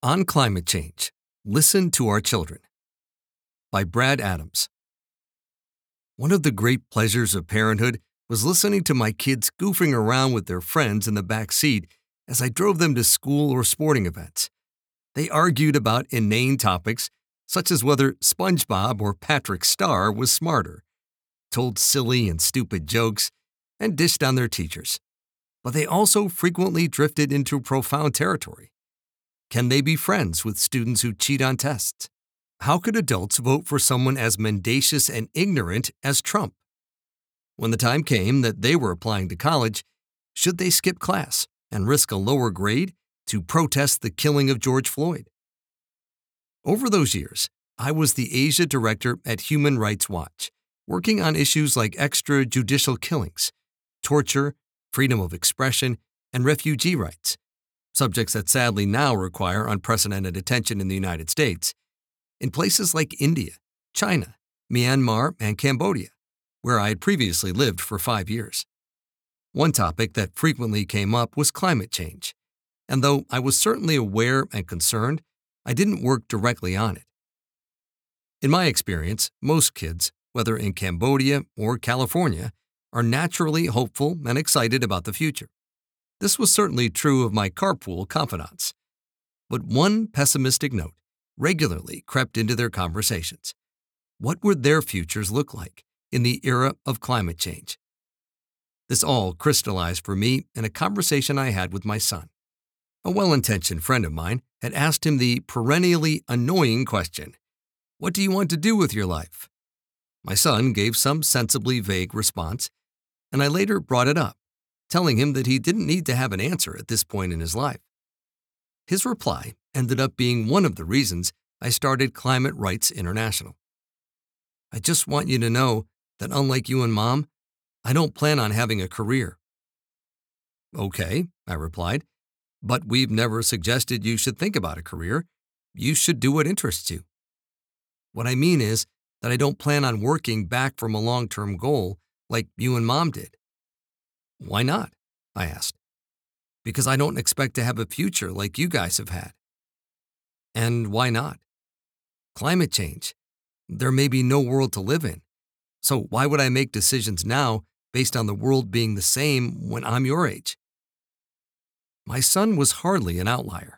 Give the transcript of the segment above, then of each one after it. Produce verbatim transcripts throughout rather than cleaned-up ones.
On Climate Change, Listen to Our Children by Brad Adams. One of the great pleasures of parenthood was listening to my kids goofing around with their friends in the back seat as I drove them to school or sporting events. They argued about inane topics such as whether SpongeBob or Patrick Star was smarter, told silly and stupid jokes, and dished on their teachers. But they also frequently drifted into profound territory. Can they be friends with students who cheat on tests? How could adults vote for someone as mendacious and ignorant as Trump? When the time came that they were applying to college, should they skip class and risk a lower grade to protest the killing of George Floyd? Over those years, I was the Asia director at Human Rights Watch, working on issues like extrajudicial killings, torture, freedom of expression, and refugee rights, subjects that sadly now require unprecedented attention in the United States, in places like India, China, Myanmar, and Cambodia, where I had previously lived for five years. One topic that frequently came up was climate change, and though I was certainly aware and concerned, I didn't work directly on it. In my experience, most kids, whether in Cambodia or California, are naturally hopeful and excited about the future. This was certainly true of my carpool confidants. But one pessimistic note regularly crept into their conversations. What would their futures look like in the era of climate change? This all crystallized for me in a conversation I had with my son. A well-intentioned friend of mine had asked him the perennially annoying question, "What do you want to do with your life?" My son gave some sensibly vague response, and I later brought it up, telling him that he didn't need to have an answer at this point in his life. His reply ended up being one of the reasons I started Climate Rights International. "I just want you to know that unlike you and Mom, I don't plan on having a career." "Okay," I replied, "but we've never suggested you should think about a career. You should do what interests you." "What I mean is that I don't plan on working back from a long-term goal like you and Mom did." "Why not?" I asked. "Because I don't expect to have a future like you guys have had." "And why not?" "Climate change. There may be no world to live in. So why would I make decisions now based on the world being the same when I'm your age?" My son was hardly an outlier.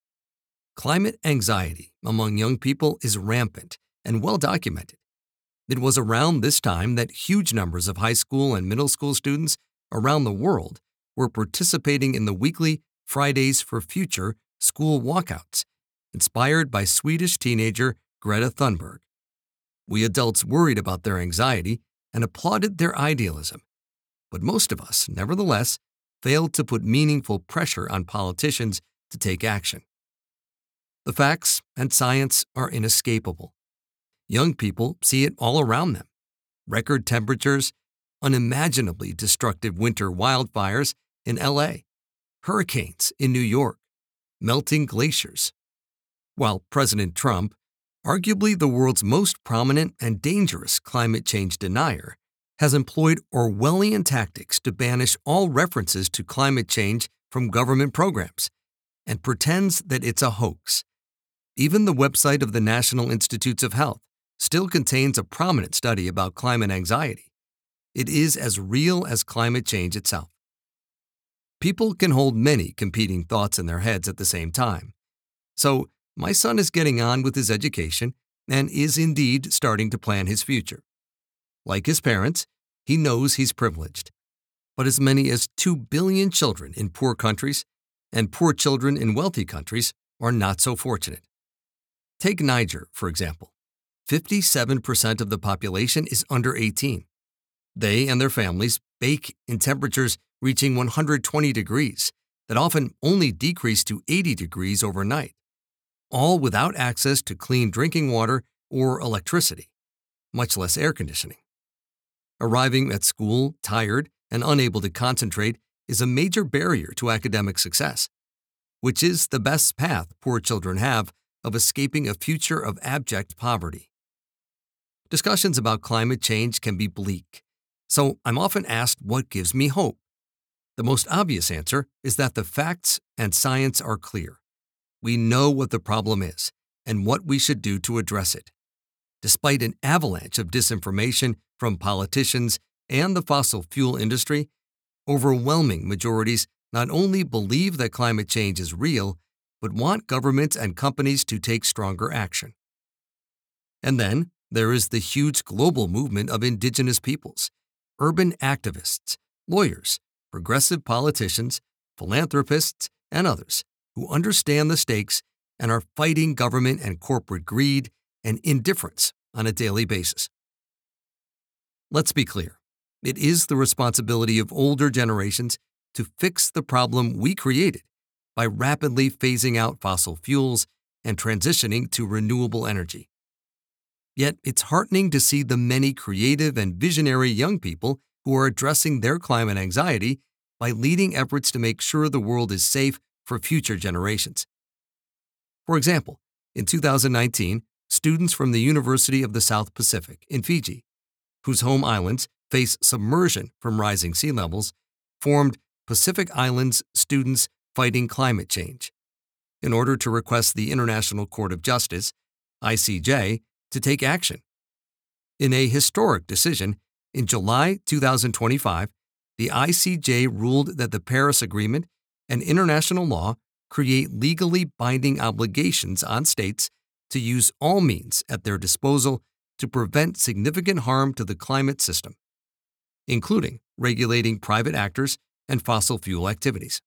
Climate anxiety among young people is rampant and well documented. It was around this time that huge numbers of high school and middle school students around the world were participating in the weekly Fridays for Future school walkouts, inspired by Swedish teenager Greta Thunberg. We adults worried about their anxiety and applauded their idealism, but most of us, nevertheless, failed to put meaningful pressure on politicians to take action. The facts and science are inescapable. Young people see it all around them. Record temperatures, unimaginably destructive winter wildfires in L A, hurricanes in New York, melting glaciers. While President Trump, arguably the world's most prominent and dangerous climate change denier, has employed Orwellian tactics to banish all references to climate change from government programs and pretends that it's a hoax. Even the website of the National Institutes of Health still contains a prominent study about climate anxiety. It is as real as climate change itself. People can hold many competing thoughts in their heads at the same time. So, my son is getting on with his education and is indeed starting to plan his future. Like his parents, he knows he's privileged. But as many as two billion children in poor countries and poor children in wealthy countries are not so fortunate. Take Niger, for example. fifty-seven percent of the population is under eighteen. They and their families bake in temperatures reaching one hundred twenty degrees that often only decrease to eighty degrees overnight, all without access to clean drinking water or electricity, much less air conditioning. Arriving at school tired and unable to concentrate is a major barrier to academic success, which is the best path poor children have of escaping a future of abject poverty. Discussions about climate change can be bleak, so I'm often asked what gives me hope. The most obvious answer is that the facts and science are clear. we know what the problem is and what we should do to address it. Despite an avalanche of disinformation from politicians and the fossil fuel industry, overwhelming majorities not only believe that climate change is real, but want governments and companies to take stronger action. And then there is the huge global movement of indigenous peoples, urban activists, lawyers, progressive politicians, philanthropists, and others who understand the stakes and are fighting government and corporate greed and indifference on a daily basis. Let's be clear. It is the responsibility of older generations to fix the problem we created by rapidly phasing out fossil fuels and transitioning to renewable energy. Yet it's heartening to see the many creative and visionary young people who are addressing their climate anxiety by leading efforts to make sure the world is safe for future generations. For example, in two thousand nineteen, students from the University of the South Pacific in Fiji, whose home islands face submersion from rising sea levels, formed Pacific Islands Students Fighting Climate Change in order to request the International Court of Justice, I C J, to take action. In a historic decision, in July two thousand twenty-five, the I C J ruled that the Paris Agreement and international law create legally binding obligations on states to use all means at their disposal to prevent significant harm to the climate system, including regulating private actors and fossil fuel activities.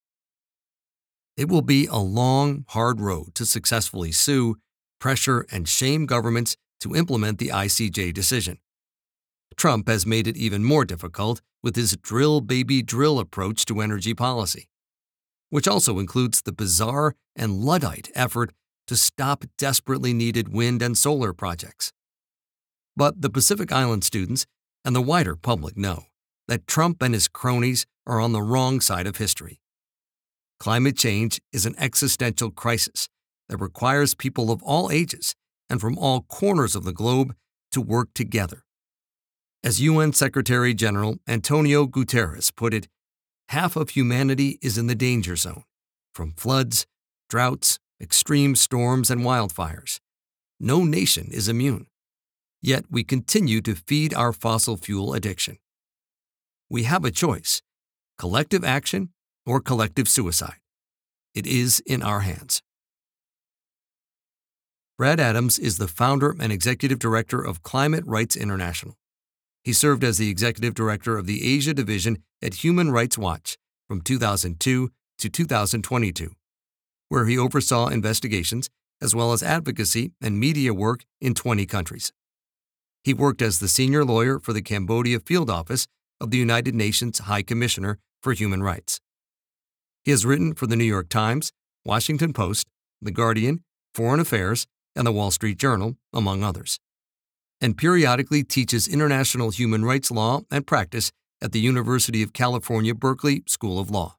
It will be a long, hard road to successfully sue, pressure, and shame governments to implement the I C J decision. Trump has made it even more difficult with his drill baby drill approach to energy policy, which also includes the bizarre and Luddite effort to stop desperately needed wind and solar projects. But the Pacific Island students and the wider public know that Trump and his cronies are on the wrong side of history. Climate change is an existential crisis that requires people of all ages and from all corners of the globe to work together. As U N Secretary General Antonio Guterres put it, half of humanity is in the danger zone, from floods, droughts, extreme storms, and wildfires. No nation is immune. Yet we continue to feed our fossil fuel addiction. We have a choice: collective action or collective suicide. It is in our hands. Brad Adams is the founder and executive director of Climate Rights International. He served as the executive director of the Asia Division at Human Rights Watch from two thousand two to two thousand twenty-two, where he oversaw investigations as well as advocacy and media work in twenty countries. He worked as the senior lawyer for the Cambodia Field Office of the United Nations High Commissioner for Human Rights. He has written for the New York Times, Washington Post, The Guardian, Foreign Affairs, and the Wall Street Journal, among others, and periodically teaches international human rights law and practice at the University of California, Berkeley School of Law.